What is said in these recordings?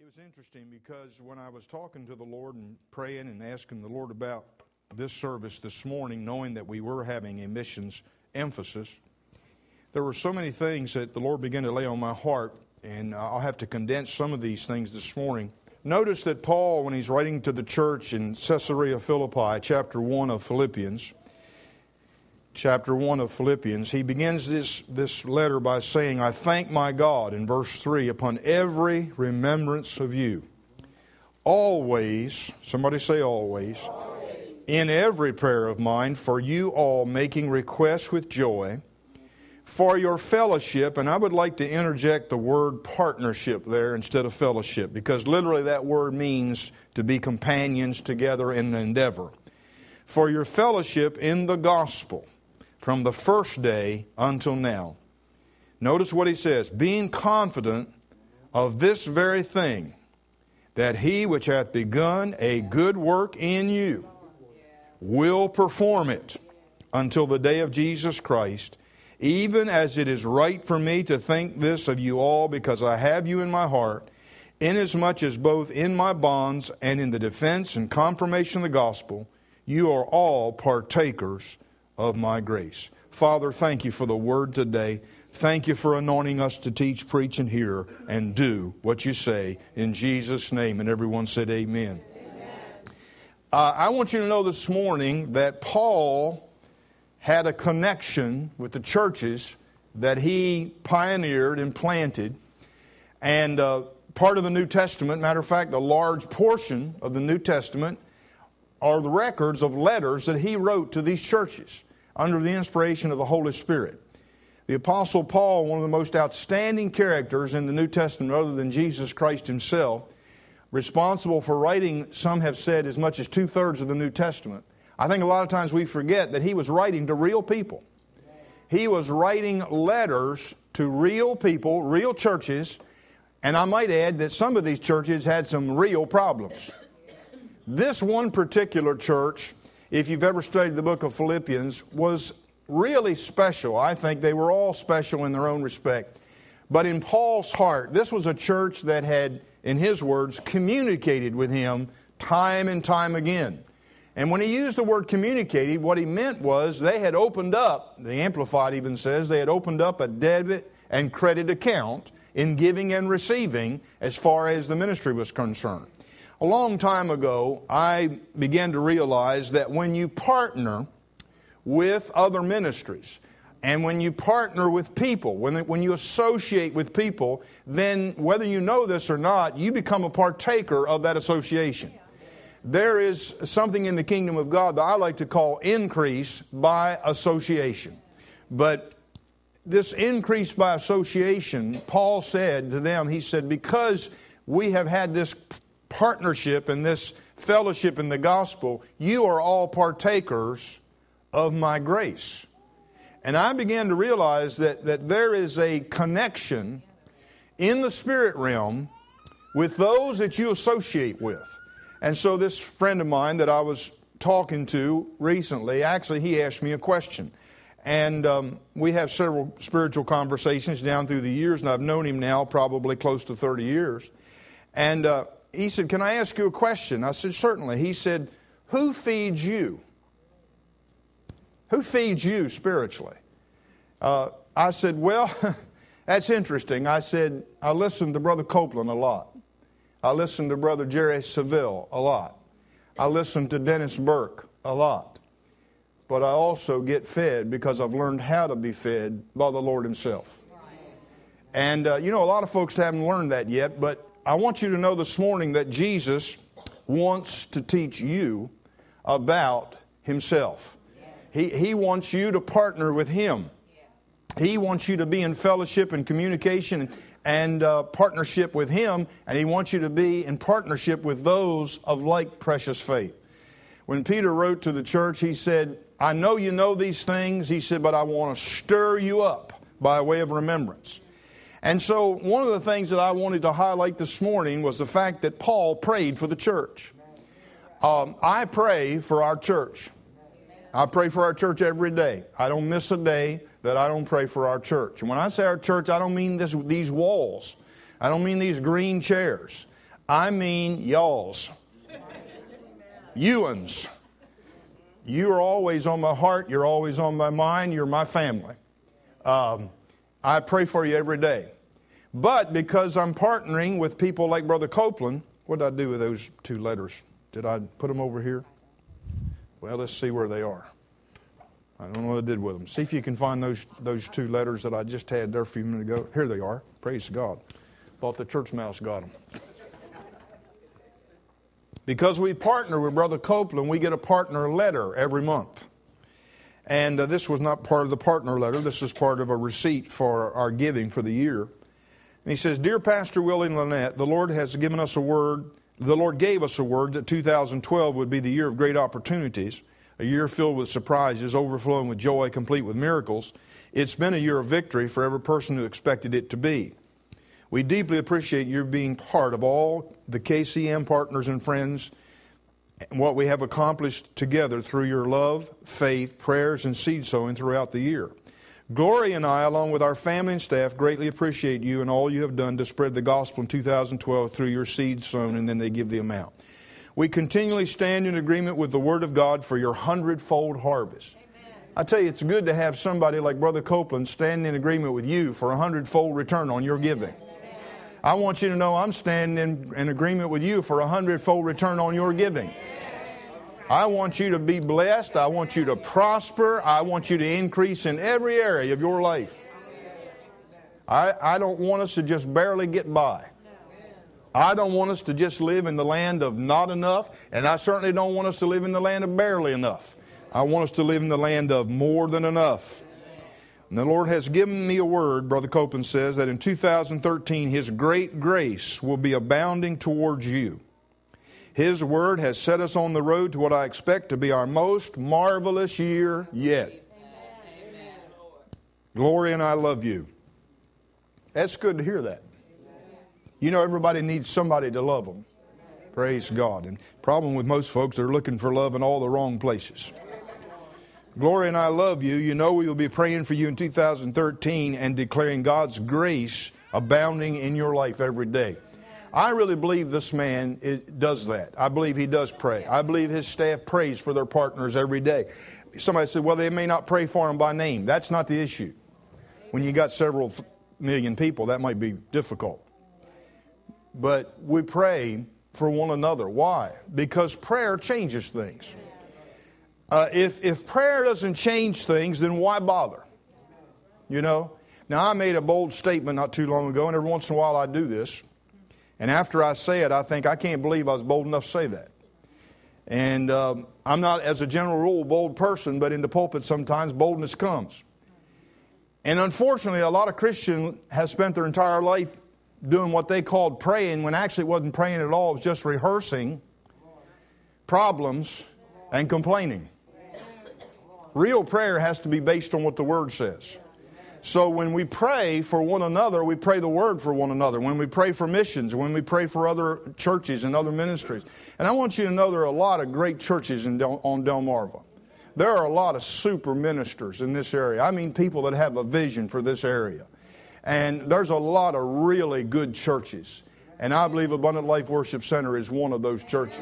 was interesting because when I was talking to the Lord and praying and asking the Lord about this service this morning, knowing that we were having a missions emphasis, there were so many things that the Lord began to lay on my heart, and I'll have to condense some of these things this morning. Notice that Paul, when he's writing to the church in Caesarea Philippi, chapter 1 of Philippians, he begins this letter by saying, I thank my God, in verse 3, upon every remembrance of you. Always, somebody say always, in every prayer of mine, for you all making requests with joy, for your fellowship, and I would like to interject the word partnership there instead of fellowship, because literally that word means to be companions together in an endeavor. For your fellowship in the gospel, from the first day until now. Notice what he says, being confident of this very thing, that he which hath begun a good work in you will perform it until the day of Jesus Christ, even as it is right for me to think this of you all, because I have you in my heart, inasmuch as both in my bonds and in the defense and confirmation of the gospel, you are all partakers of my grace. Father, thank you for the word today. Thank you for anointing us to teach, preach, and hear, and do what you say. In Jesus' name. And everyone said amen. I want you to know this morning that Paul had a connection with the churches that he pioneered and planted. And part of the New Testament, matter of fact, a large portion of the New Testament are the records of letters that he wrote to these churches under the inspiration of the Holy Spirit. The Apostle Paul, one of the most outstanding characters in the New Testament other than Jesus Christ himself, responsible for writing, some have said, as much as 2/3 of the New Testament. I think a lot of times we forget that he was writing to real people. He was writing letters to real people, real churches, and I might add that some of these churches had some real problems. This one particular church, if you've ever studied the book of Philippians, was really special. I think they were all special in their own respect. But in Paul's heart, this was a church that had, in his words, communicated with him time and time again. And when he used the word communicated, what he meant was they had opened up, the Amplified even says, they had opened up a debit and credit account in giving and receiving as far as the ministry was concerned. A long time ago, I began to realize that when you partner with other ministries, and when you partner with people, when you associate with people, then whether you know this or not, you become a partaker of that association. There is something in the kingdom of God that I like to call increase by association. But this increase by association, Paul said to them, he said, because we have had this partnership and this fellowship in the gospel, you are all partakers of my grace. And I began to realize that there is a connection in the spirit realm with those that you associate with. And so this friend of mine that I was talking to recently, actually he asked me a question. And we have several spiritual conversations down through the years, and I've known him now probably close to 30 years. And he said, can I ask you a question? I said, certainly. He said, who feeds you? Who feeds you spiritually? I said, well, that's interesting. I said, I listen to Brother Copeland a lot. I listen to Brother Jerry Seville a lot. I listen to Dennis Burke a lot. But I also get fed because I've learned how to be fed by the Lord himself. And, a lot of folks haven't learned that yet, but I want you to know this morning that Jesus wants to teach you about himself. He wants you to partner with him. He wants you to be in fellowship and communication and partnership with him, and he wants you to be in partnership with those of like precious faith. When Peter wrote to the church, he said, I know you know these things, he said, but I want to stir you up by way of remembrance. And so one of the things that I wanted to highlight this morning was the fact that Paul prayed for the church. I pray for our church. I pray for our church every day. I don't miss a day that I don't pray for our church. And when I say our church, I don't mean these walls. I don't mean these green chairs. I mean y'alls. You'uns. You are always on my heart. You're always on my mind. You're my family. I pray for you every day. But because I'm partnering with people like Brother Copeland, what did I do with those 2 letters? Did I put them over here? Well, let's see where they are. I don't know what I did with them. See if you can find those 2 letters that I just had there a few minutes ago. Here they are. Praise God. Thought the church mouse got them. Because we partner with Brother Copeland, we get a partner letter every month. And this was not part of the partner letter. This is part of a receipt for our giving for the year. And he says, Dear Pastor Willie Lynette, the Lord has given us a word. The Lord gave us a word that 2012 would be the year of great opportunities, a year filled with surprises, overflowing with joy, complete with miracles. It's been a year of victory for every person who expected it to be. We deeply appreciate your being part of all the KCM partners and friends and what we have accomplished together through your love, faith, prayers, and seed sowing throughout the year. Gloria and I, along with our family and staff, greatly appreciate you and all you have done to spread the gospel in 2012 through your seed sown, and then they give the amount. We continually stand in agreement with the Word of God for your 100-fold harvest. I tell you, it's good to have somebody like Brother Copeland stand in agreement with you for a 100-fold return on your giving. I want you to know I'm standing in agreement with you for a 100-fold return on your giving. I want you to be blessed. I want you to prosper. I want you to increase in every area of your life. I don't want us to just barely get by. I don't want us to just live in the land of not enough, and I certainly don't want us to live in the land of barely enough. I want us to live in the land of more than enough. And the Lord has given me a word, Brother Copeland says, that in 2013 His great grace will be abounding towards you. His word has set us on the road to what I expect to be our most marvelous year yet. Amen. Gloria and I love you. That's good to hear that. You know, everybody needs somebody to love them. Praise God. And the problem with most folks, they're looking for love in all the wrong places. Gloria and I love you. You know we will be praying for you in 2013 and declaring God's grace abounding in your life every day. I really believe this man does that. I believe he does pray. I believe his staff prays for their partners every day. Somebody said, well, they may not pray for them by name. That's not the issue. When you got several million people, that might be difficult. But we pray for one another. Why? Because prayer changes things. If prayer doesn't change things, then why bother? You know? Now, I made a bold statement not too long ago, and every once in a while I do this. And after I say it, I think, I can't believe I was bold enough to say that. And I'm not, as a general rule, a bold person, but in the pulpit sometimes boldness comes. And unfortunately, a lot of Christians have spent their entire life doing what they called praying, when actually it wasn't praying at all. It was just rehearsing problems and complaining. Real prayer has to be based on what the Word says. So when we pray for one another, we pray the Word for one another. When we pray for missions, when we pray for other churches and other ministries. And I want you to know there are a lot of great churches on Delmarva. There are a lot of super ministers in this area. I mean people that have a vision for this area. And there's a lot of really good churches. And I believe Abundant Life Worship Center is one of those churches.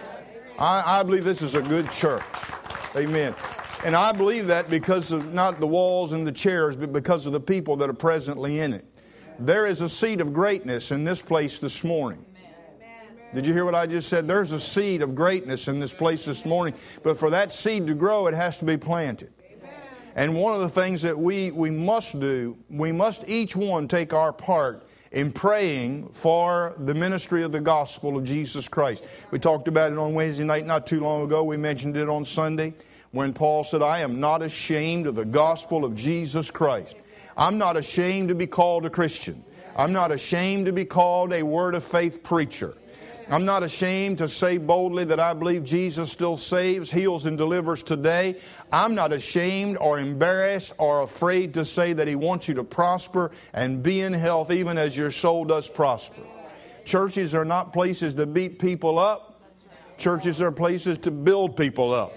I believe this is a good church. Amen. And I believe that because of not the walls and the chairs, but because of the people that are presently in it. There is a seed of greatness in this place this morning. Did you hear what I just said? There's a seed of greatness in this place this morning. But for that seed to grow, it has to be planted. And one of the things that we must do, we must each one take our part in praying for the ministry of the gospel of Jesus Christ. We talked about it on Wednesday night not too long ago. We mentioned it on Sunday when Paul said, I am not ashamed of the gospel of Jesus Christ. I'm not ashamed to be called a Christian. I'm not ashamed to be called a word of faith preacher. I'm not ashamed to say boldly that I believe Jesus still saves, heals, and delivers today. I'm not ashamed or embarrassed or afraid to say that He wants you to prosper and be in health even as your soul does prosper. Churches are not places to beat people up. Churches are places to build people up.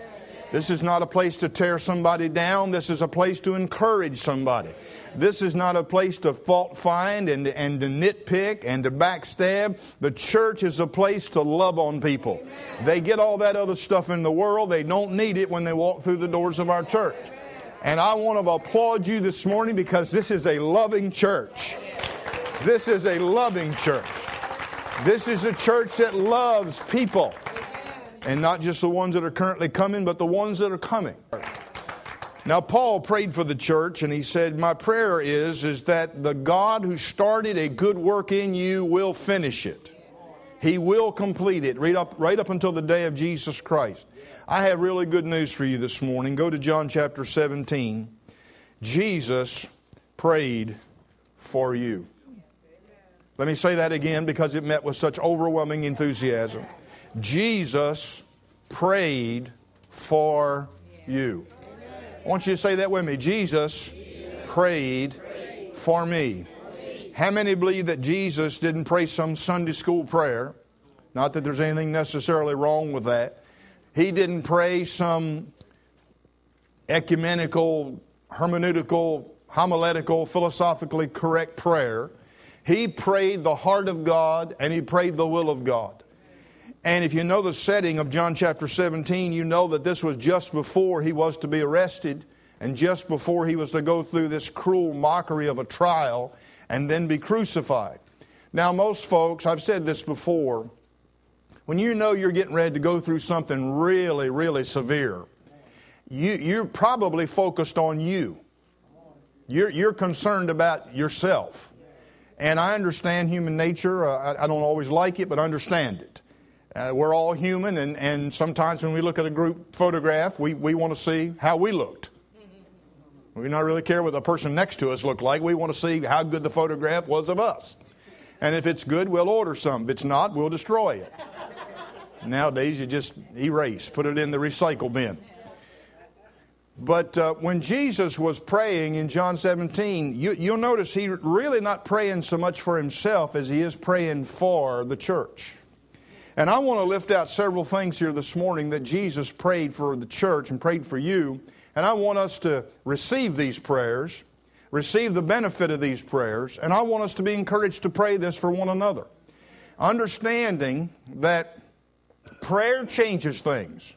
This is not a place to tear somebody down. This is a place to encourage somebody. This is not a place to fault find and to nitpick and to backstab. The church is a place to love on people. They get all that other stuff in the world. They don't need it when they walk through the doors of our church. And I want to applaud you this morning because this is a loving church. This is a loving church. This is a church that loves people. And not just the ones that are currently coming, but the ones that are coming. Now, Paul prayed for the church, and he said, my prayer is that the God who started a good work in you will finish it. He will complete it right up until the day of Jesus Christ. I have really good news for you this morning. Go to John chapter 17. Jesus prayed for you. Let me say that again because it met with such overwhelming enthusiasm. Jesus prayed for you. I want you to say that with me. Jesus prayed for me. How many believe that Jesus didn't pray some Sunday school prayer? Not that there's anything necessarily wrong with that. He didn't pray some ecumenical, hermeneutical, homiletical, philosophically correct prayer. He prayed the heart of God and He prayed the will of God. And if you know the setting of John chapter 17, you know that this was just before He was to be arrested and just before He was to go through this cruel mockery of a trial and then be crucified. Now, most folks, I've said this before, when you know you're getting ready to go through something really, really severe, you're probably focused on you. You're concerned about yourself. And I understand human nature. I don't always like it, but I understand it. We're all human, and sometimes when we look at a group photograph, we want to see how we looked. We don't really care what the person next to us looked like. We want to see how good the photograph was of us. And if it's good, we'll order some. If it's not, we'll destroy it. Nowadays, you just erase, put it in the recycle bin. But when Jesus was praying in John 17, you'll notice He's really not praying so much for Himself as He is praying for the church. And I want to lift out several things here this morning that Jesus prayed for the church and prayed for you. And I want us to receive these prayers, receive the benefit of these prayers, and I want us to be encouraged to pray this for one another. Understanding that prayer changes things.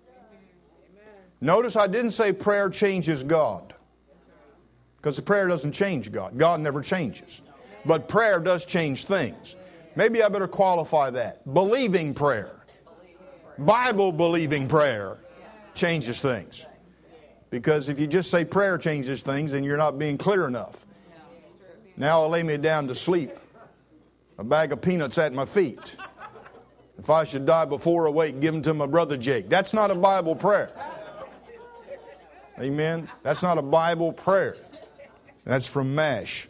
Notice I didn't say prayer changes God, because the prayer doesn't change God. God never changes. But prayer does change things. Maybe I better qualify that. Believing prayer, Bible-believing prayer changes things. Because if you just say prayer changes things, then you're not being clear enough. Now I'll lay me down to sleep. A bag of peanuts at my feet. If I should die before awake, give them to my brother Jake. That's not a Bible prayer. Amen? That's not a Bible prayer. That's from MASH.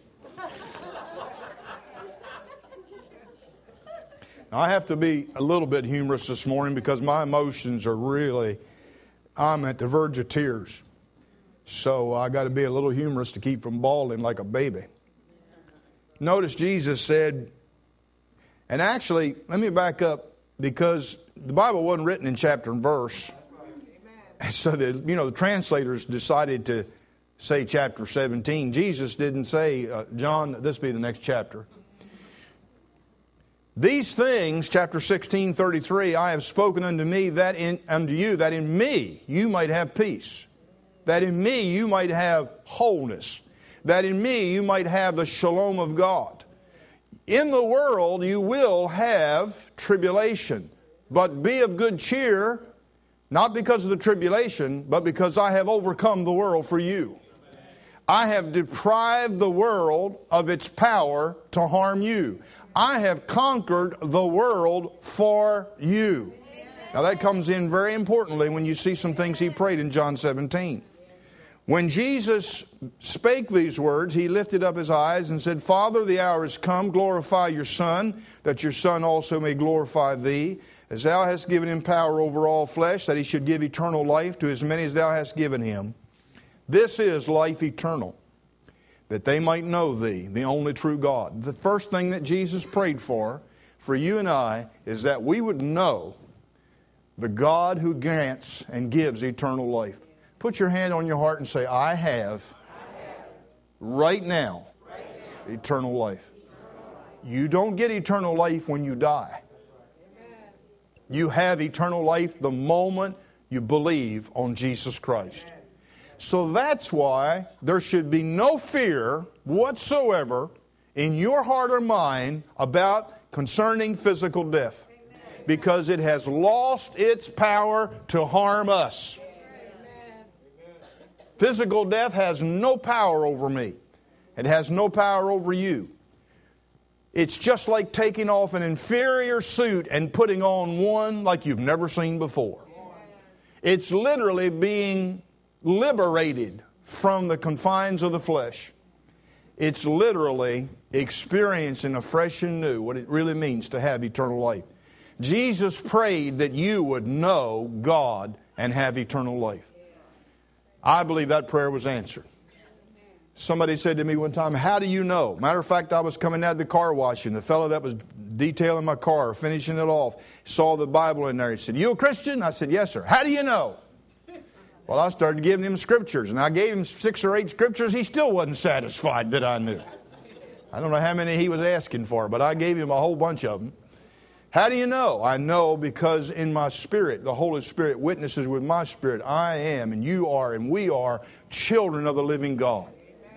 Now, I have to be a little bit humorous this morning because my emotions are really, I'm at the verge of tears. So I got to be a little humorous to keep from bawling like a baby. Notice Jesus said, and actually, let me back up because the Bible wasn't written in chapter and verse. So the translators decided to say chapter 17. Jesus didn't say, John, this be the next chapter. These things, chapter 16:33, I have spoken unto you that in me you might have peace, that in me you might have wholeness, that in me you might have the shalom of God. In the world you will have tribulation, but be of good cheer, not because of the tribulation, but because I have overcome the world for you. I have deprived the world of its power to harm you. I have conquered the world for you. Now that comes in very importantly when you see some things He prayed in John 17. When Jesus spake these words, He lifted up His eyes and said, Father, the hour is come, glorify your Son, that your Son also may glorify thee, as thou hast given Him power over all flesh, that He should give eternal life to as many as thou hast given Him. This is life eternal, that they might know thee, the only true God. The first thing that Jesus prayed for you and I, is that we would know the God who grants and gives eternal life. Put your hand on your heart and say, I have right now eternal life. You don't get eternal life when you die. You have eternal life the moment you believe on Jesus Christ. So that's why there should be no fear whatsoever in your heart or mind about concerning physical death, because it has lost its power to harm us. Physical death has no power over me. It has no power over you. It's just like taking off an inferior suit and putting on one like you've never seen before. It's literally being liberated from the confines of the flesh. It's literally experiencing afresh and new what it really means to have eternal life. Jesus prayed that you would know God and have eternal life. I believe that prayer was answered. Somebody said to me one time, how do you know? Matter of fact, I was coming out of the car wash, and the fellow that was detailing my car, finishing it off, saw the Bible in there. He said, you a Christian? I said, yes, sir. How do you know? Well, I started giving him scriptures, and I gave him 6 or 8 scriptures. He still wasn't satisfied that I knew. I don't know how many he was asking for, but I gave him a whole bunch of them. How do you know? I know because in my spirit, the Holy Spirit witnesses with my spirit, I am and you are and we are children of the living God.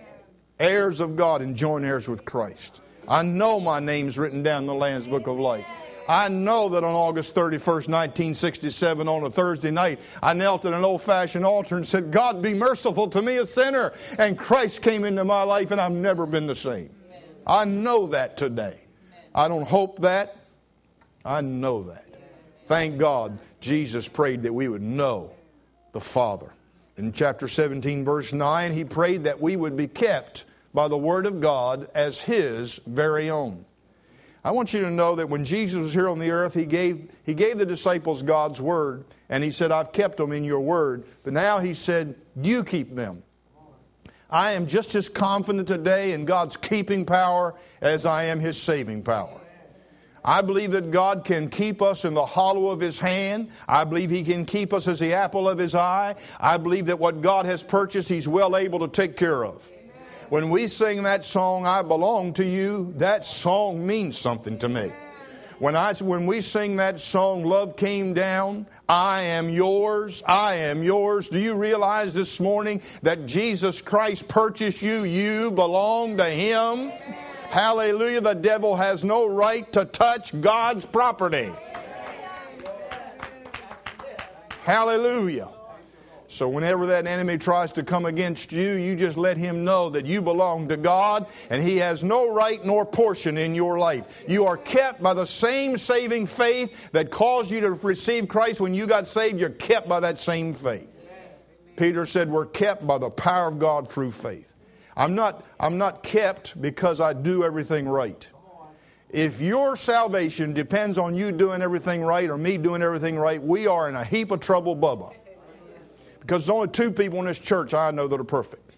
Heirs of God and joint heirs with Christ. I know my name's written down in the Lamb's Book of Life. I know that on August 31st, 1967, on a Thursday night, I knelt at an old-fashioned altar and said, God, be merciful to me, a sinner. And Christ came into my life, and I've never been the same. I know that today. I don't hope that. I know that. Thank God Jesus prayed that we would know the Father. In chapter 17, verse 9, He prayed that we would be kept by the Word of God as His very own. I want you to know that when Jesus was here on the earth, He gave the disciples God's Word. And He said, I've kept them in your Word. But now He said, you keep them. I am just as confident today in God's keeping power as I am His saving power. I believe that God can keep us in the hollow of His hand. I believe He can keep us as the apple of His eye. I believe that what God has purchased, He's well able to take care of. When we sing that song, I belong to you, that song means something to me. When we sing that song, love came down, I am yours, I am yours. Do you realize this morning that Jesus Christ purchased you? You belong to Him. Hallelujah. The devil has no right to touch God's property. Hallelujah. So whenever that enemy tries to come against you, you just let him know that you belong to God and He has no right nor portion in your life. You are kept by the same saving faith that caused you to receive Christ when you got saved. You're kept by that same faith. Peter said we're kept by the power of God through faith. I'm not kept because I do everything right. If your salvation depends on you doing everything right or me doing everything right, we are in a heap of trouble, Bubba. Because there's only 2 people in this church I know that are perfect.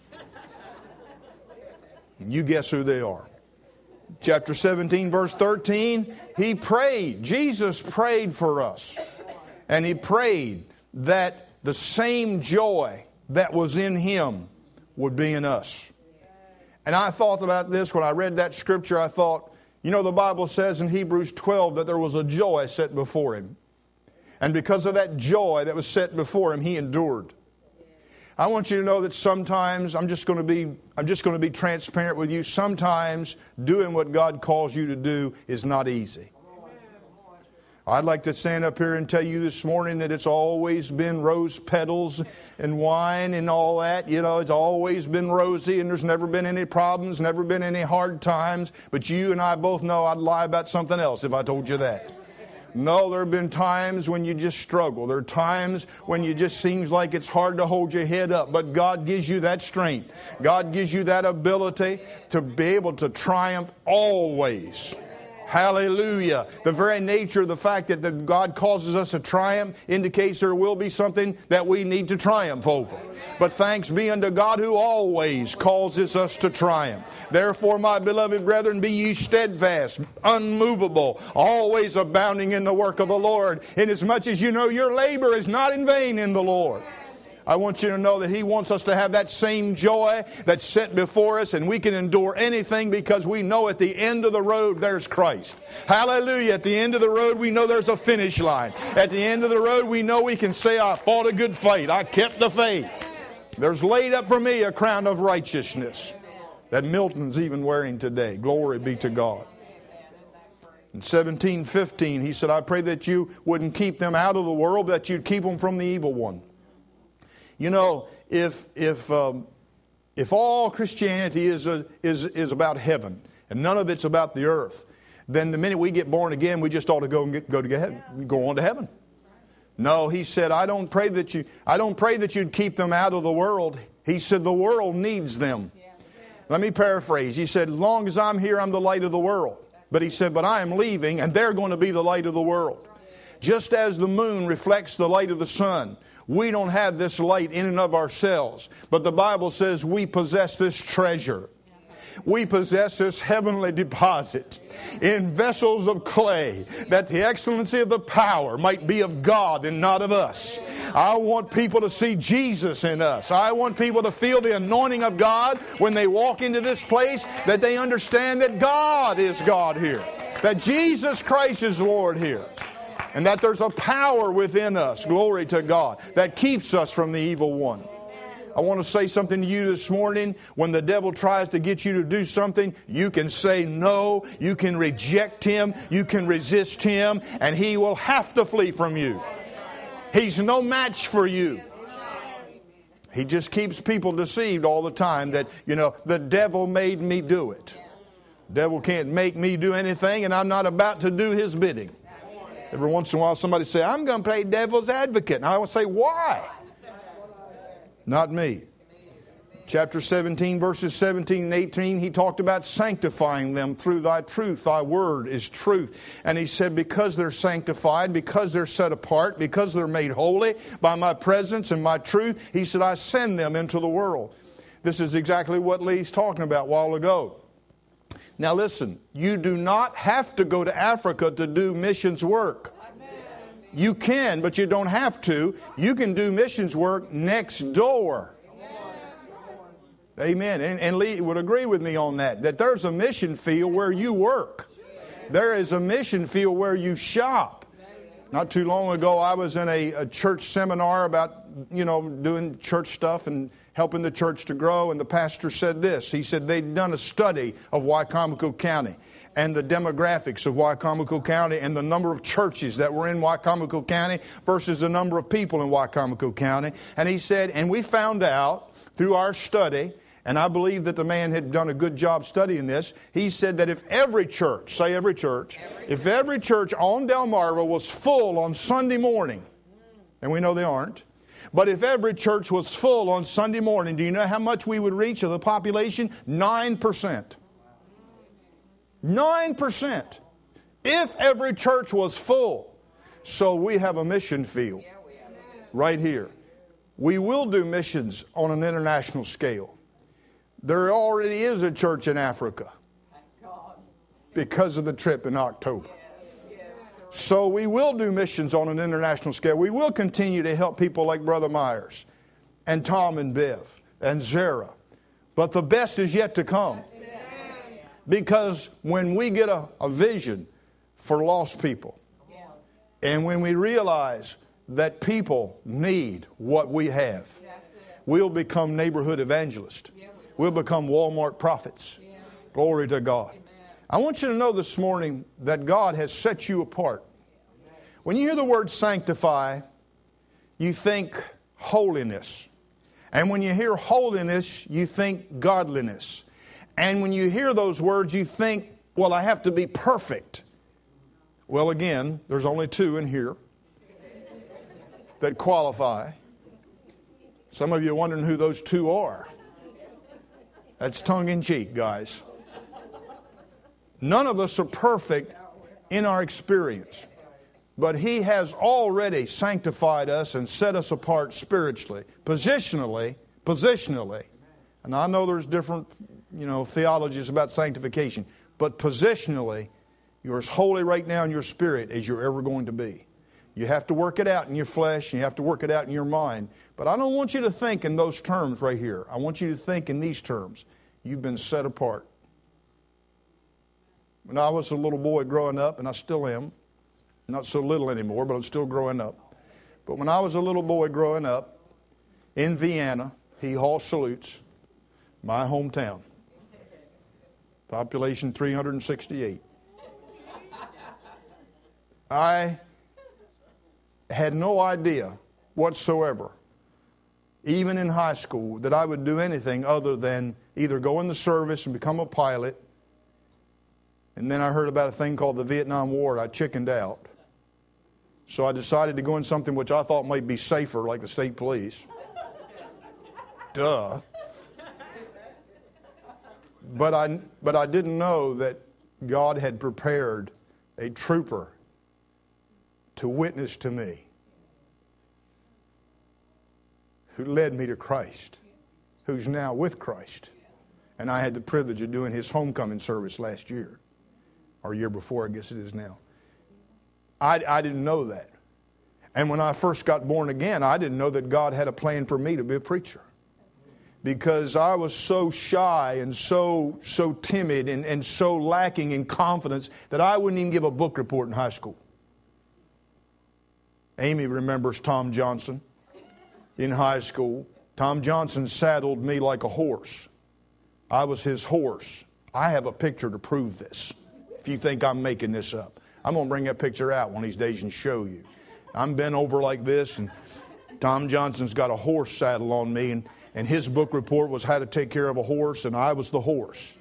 And you guess who they are. Chapter 17, verse 13, He prayed. Jesus prayed for us. And He prayed that the same joy that was in Him would be in us. And I thought about this when I read that scripture. I thought, you know, the Bible says in Hebrews 12 that there was a joy set before Him. And because of that joy that was set before Him, He endured. I want you to know that sometimes, I'm just going to be transparent with you, sometimes doing what God calls you to do is not easy. I'd like to stand up here and tell you this morning that it's always been rose petals and wine and all that. You know, it's always been rosy and there's never been any problems, never been any hard times. But you and I both know I'd lie about something else if I told you that. No, there have been times when you just struggle. There are times when it just seems like it's hard to hold your head up. But God gives you that strength. God gives you that ability to be able to triumph always. Hallelujah. The very nature of the fact that God causes us to triumph indicates there will be something that we need to triumph over. But thanks be unto God who always causes us to triumph. Therefore, my beloved brethren, be ye steadfast, unmovable, always abounding in the work of the Lord, inasmuch as you know your labor is not in vain in the Lord. I want you to know that He wants us to have that same joy that's set before us, and we can endure anything because we know at the end of the road there's Christ. Hallelujah. At the end of the road we know there's a finish line. At the end of the road we know we can say, I fought a good fight. I kept the faith. There's laid up for me a crown of righteousness that Milton's even wearing today. Glory be to God. In 17:15 he said, I pray that you wouldn't keep them out of the world, but that you'd keep them from the evil one. You know, if all Christianity is about heaven and none of it's about the earth, then the minute we get born again, we just ought to go on to heaven. No, he said, I don't pray that you'd keep them out of the world. He said, the world needs them. Let me paraphrase. He said, as long as I'm here, I'm the light of the world. But he said, but I am leaving, and they're going to be the light of the world. Just as the moon reflects the light of the sun, we don't have this light in and of ourselves. But the Bible says we possess this treasure. We possess this heavenly deposit in vessels of clay, that the excellency of the power might be of God and not of us. I want people to see Jesus in us. I want people to feel the anointing of God when they walk into this place, that they understand that God is God here, that Jesus Christ is Lord here. And that there's a power within us, glory to God, that keeps us from the evil one. I want to say something to you this morning. When the devil tries to get you to do something, you can say no, you can reject him, you can resist him, and he will have to flee from you. He's no match for you. He just keeps people deceived all the time that, the devil made me do it. The devil can't make me do anything, and I'm not about to do his bidding. Every once in a while somebody say, I'm going to play devil's advocate. And I will say, why? Not me. Chapter 17, verses 17 and 18, he talked about sanctifying them through thy truth. Thy word is truth. And he said, because they're sanctified, because they're set apart, because they're made holy by my presence and my truth, he said, I send them into the world. This is exactly what Lee's talking about a while ago. Now listen, you do not have to go to Africa to do missions work. You can, but you don't have to. You can do missions work next door. Amen. And Lee would agree with me on that there's a mission field where you work. There is a mission field where you shop. Not too long ago, I was in a church seminar about, doing church stuff and helping the church to grow. And the pastor said this. He said they'd done a study of Wicomico County and the demographics of Wicomico County and the number of churches that were in Wicomico County versus the number of people in Wicomico County. And he said, and we found out through our study, and I believe that the man had done a good job studying this. He said that if every church, say every church, if every church on Delmarva was full on Sunday morning, and we know they aren't, but if every church was full on Sunday morning, do you know how much we would reach of the population? 9%. 9%. If every church was full. So we have a mission field right here. We will do missions on an international scale. There already is a church in Africa because of the trip in October. So we will do missions on an international scale. We will continue to help people like Brother Myers and Tom and Bev and Zara. But the best is yet to come. Because when we get a vision for lost people, and when we realize that people need what we have, we'll become neighborhood evangelists. We'll become Walmart prophets. Glory to God. I want you to know this morning that God has set you apart. When you hear the word sanctify, you think holiness. And when you hear holiness, you think godliness. And when you hear those words, you think, well, I have to be perfect. Well, again, there's only two in here that qualify. Some of you are wondering who those two are. That's tongue-in-cheek, guys. None of us are perfect in our experience. But He has already sanctified us and set us apart spiritually, positionally. And I know there's different, theologies about sanctification. But positionally, you're as holy right now in your spirit as you're ever going to be. You have to work it out in your flesh, and you have to work it out in your mind. But I don't want you to think in those terms right here. I want you to think in these terms. You've been set apart. When I was a little boy growing up, and I still am, not so little anymore, but I'm still growing up. But when I was a little boy growing up in Vienna, Hee Haw Salutes, my hometown, population 368. I had no idea whatsoever, even in high school, that I would do anything other than either go in the service and become a pilot. And then I heard about a thing called the Vietnam War, and I chickened out. So I decided to go in something which I thought might be safer, like the state police. Duh. But I didn't know that God had prepared a trooper to witness to me, who led me to Christ, who's now with Christ. And I had the privilege of doing his homecoming service last year, or year before, I guess it is now. I didn't know that. And when I first got born again, I didn't know that God had a plan for me to be a preacher. Because I was so shy and so timid and so lacking in confidence that I wouldn't even give a book report in high school. Amy remembers Tom Johnson in high school. Tom Johnson saddled me like a horse. I was his horse. I have a picture to prove this. If you think I'm making this up, I'm going to bring that picture out one of these days and show you. I'm bent over like this, and Tom Johnson's got a horse saddle on me, and his book report was how to take care of a horse, and I was the horse.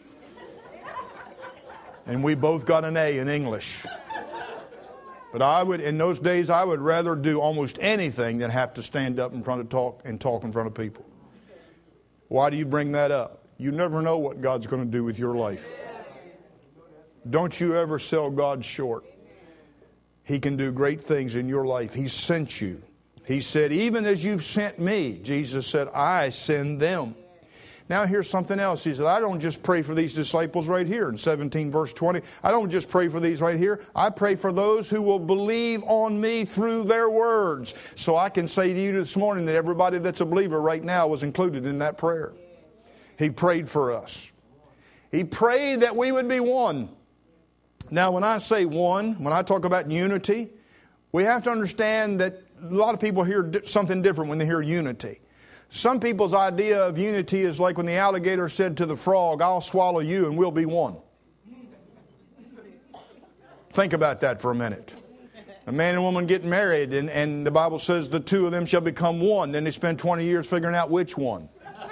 And we both got an A in English. But in those days, I would rather do almost anything than have to stand up in front of talk in front of people. Why do you bring that up? You never know what God's going to do with your life. Don't you ever sell God short. He can do great things in your life. He sent you. He said, even as you've sent me, Jesus said, I send them. Now here's something else. He said, I don't just pray for these disciples right here in 17 verse 20. I don't just pray for these right here. I pray for those who will believe on me through their words. So I can say to you this morning that everybody that's a believer right now was included in that prayer. He prayed for us. He prayed that we would be one. Now when I say one, when I talk about unity, we have to understand that a lot of people hear something different when they hear unity. Some people's idea of unity is like when the alligator said to the frog, I'll swallow you and we'll be one. Think about that for a minute. A man and woman get married and the Bible says the two of them shall become one. Then they spend 20 years figuring out which one.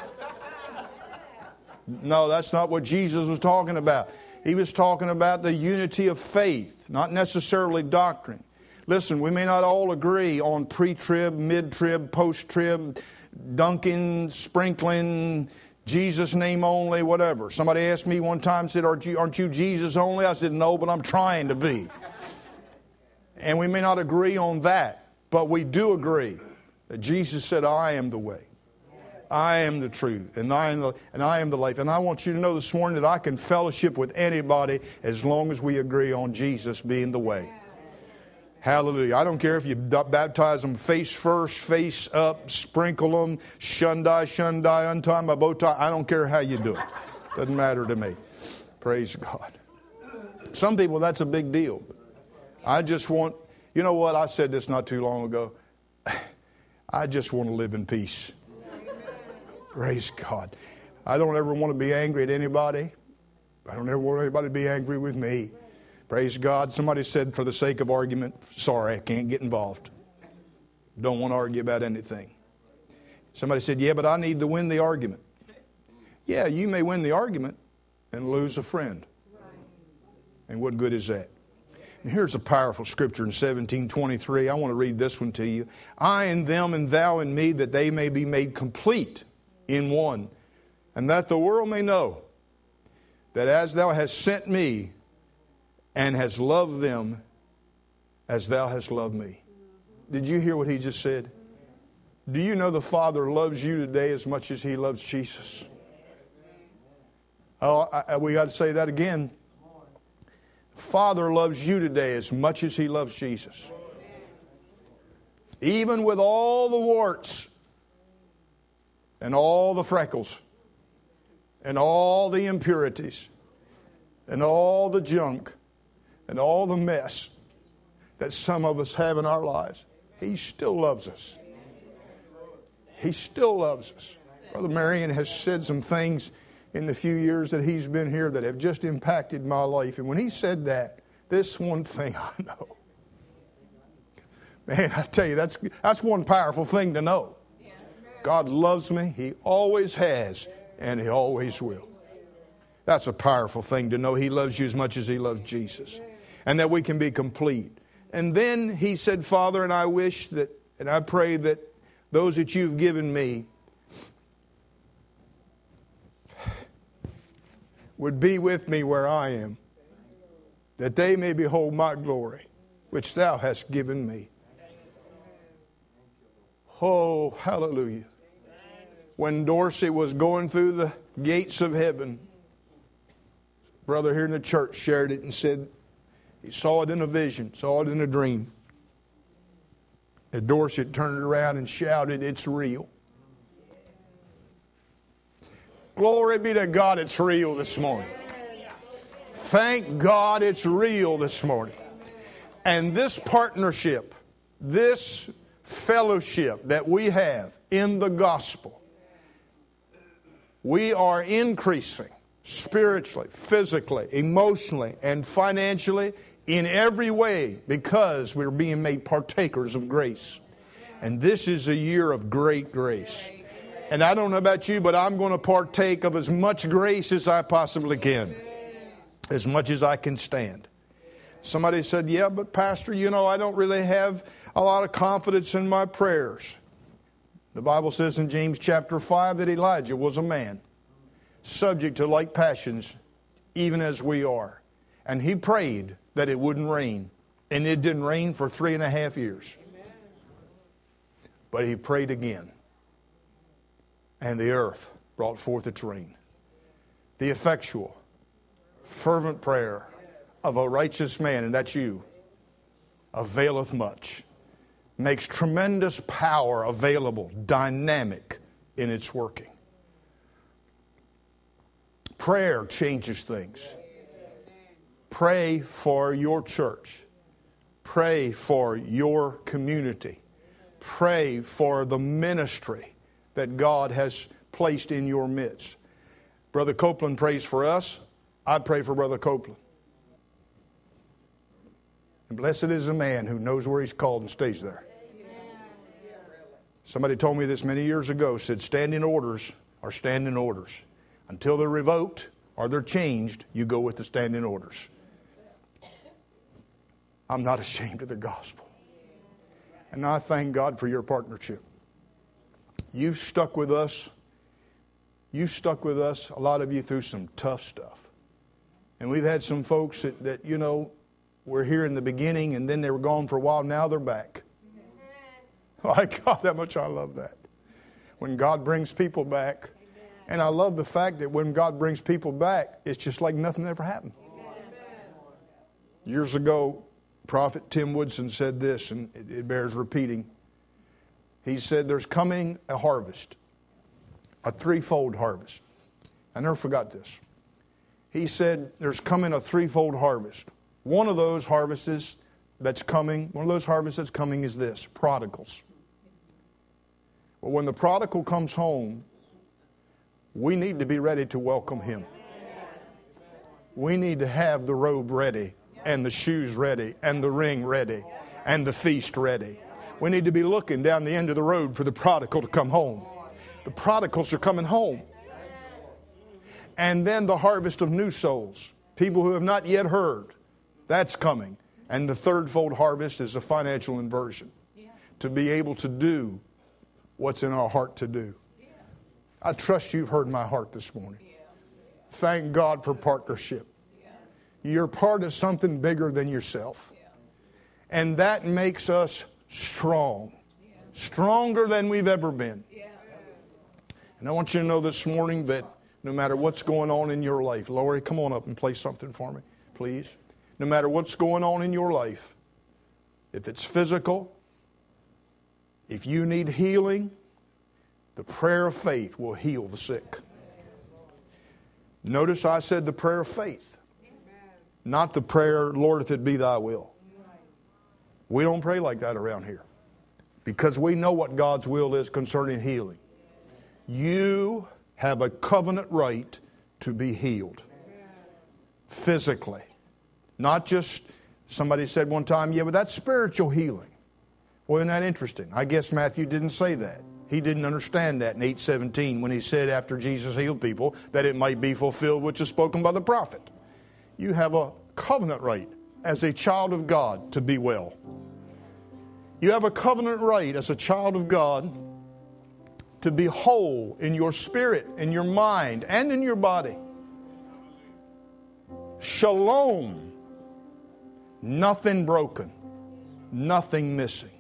No, that's not what Jesus was talking about. He was talking about the unity of faith, not necessarily doctrine. Listen, we may not all agree on pre-trib, mid-trib, post-trib, dunking, sprinkling, Jesus name only, whatever. Somebody asked me one time, said, aren't you Jesus only? I said, no, but I'm trying to be. And we may not agree on that, but we do agree that Jesus said, I am the way. I am the truth, and I am the life. And I want you to know this morning that I can fellowship with anybody as long as we agree on Jesus being the way. Hallelujah. I don't care if you baptize them face first, face up, sprinkle them, shundai, untie my bow tie. I don't care how you do it. Doesn't matter to me. Praise God. Some people, that's a big deal. I just want, you know what? I said this not too long ago. I just want to live in peace. Praise God. I don't ever want to be angry at anybody. I don't ever want anybody to be angry with me. Praise God. Somebody said, for the sake of argument, sorry, I can't get involved. Don't want to argue about anything. Somebody said, yeah, but I need to win the argument. Yeah, you may win the argument and lose a friend. And what good is that? And here's a powerful scripture in 17:23. I want to read this one to you. I in them and thou in me, that they may be made complete in one, and that the world may know that as thou hast sent me, and has loved them as thou hast loved me. Did you hear what he just said? Do you know the Father loves you today as much as he loves Jesus? Oh, we got to say that again. Father loves you today as much as he loves Jesus. Even with all the warts and all the freckles and all the impurities and all the junk and all the mess that some of us have in our lives, he still loves us. He still loves us. Brother Marion has said some things in the few years that he's been here that have just impacted my life. And when he said that, this one thing I know. Man, I tell you, that's one powerful thing to know. God loves me. He always has, and he always will. That's a powerful thing to know. He loves you as much as he loves Jesus. And that we can be complete. And then he said, Father, and I wish that, and I pray that those that you've given me would be with me where I am, that they may behold my glory, which thou hast given me. Oh, hallelujah. When Dorsey was going through the gates of heaven, brother here in the church shared it and said he saw it in a vision, saw it in a dream. And Dorsey turned around and shouted, it's real. Glory be to God, it's real this morning. Thank God it's real this morning. And this partnership, this fellowship that we have in the gospel, we are increasing spiritually, physically, emotionally, and financially in every way because we're being made partakers of grace. And this is a year of great grace. And I don't know about you, but I'm going to partake of as much grace as I possibly can. As much as I can stand. Somebody said, yeah, but Pastor, I don't really have a lot of confidence in my prayers. The Bible says in James chapter 5 that Elijah was a man, subject to like passions, even as we are. And he prayed that it wouldn't rain. And it didn't rain for 3.5 years. But he prayed again. And the earth brought forth its rain. The effectual, fervent prayer of a righteous man, and that's you, availeth much. Makes tremendous power available, dynamic in its working. Prayer changes things. Pray for your church. Pray for your community. Pray for the ministry that God has placed in your midst. Brother Copeland prays for us. I pray for Brother Copeland. And blessed is the man who knows where he's called and stays there. Somebody told me this many years ago, said standing orders are standing orders. Until they're revoked or they're changed, you go with the standing orders. I'm not ashamed of the gospel. And I thank God for your partnership. You've stuck with us. You've stuck with us, a lot of you, through some tough stuff. And we've had some folks that were here in the beginning and then they were gone for a while. Now they're back. My God, how much I love that. When God brings people back. And I love the fact that when God brings people back, it's just like nothing ever happened. Years ago, Prophet Tim Woodson said this, and it bears repeating. He said, there's coming a harvest, a threefold harvest. I never forgot this. He said, there's coming a threefold harvest. One of those harvests that's coming is this, prodigals. Well, when the prodigal comes home, we need to be ready to welcome him. We need to have the robe ready, and the shoes ready, and the ring ready, and the feast ready. We need to be looking down the end of the road for the prodigal to come home. The prodigals are coming home. And then the harvest of new souls, people who have not yet heard, that's coming. And the thirdfold harvest is a financial inversion. To be able to do what's in our heart to do. I trust you've heard my heart this morning. Thank God for partnership. You're part of something bigger than yourself. And that makes us strong. Stronger than we've ever been. And I want you to know this morning that no matter what's going on in your life, Lori, come on up and play something for me, please. No matter what's going on in your life, if it's physical, if you need healing, the prayer of faith will heal the sick. Notice I said the prayer of faith, not the prayer, Lord, if it be thy will. We don't pray like that around here because we know what God's will is concerning healing. You have a covenant right to be healed physically. Not just, somebody said one time, yeah, but that's spiritual healing. Well, isn't that interesting? I guess Matthew didn't say that. He didn't understand that in 8:17 when he said after Jesus healed people that it might be fulfilled which is spoken by the prophet. You have a covenant right as a child of God to be well. You have a covenant right as a child of God to be whole in your spirit, in your mind, and in your body. Shalom. Nothing broken. Nothing missing.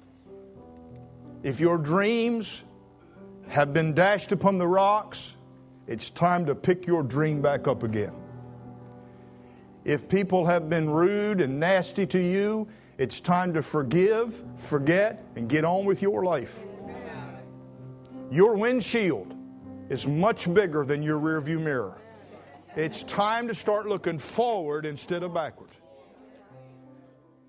If your dreams have been dashed upon the rocks, it's time to pick your dream back up again. If people have been rude and nasty to you, it's time to forgive, forget, and get on with your life. Your windshield is much bigger than your rearview mirror. It's time to start looking forward instead of backward.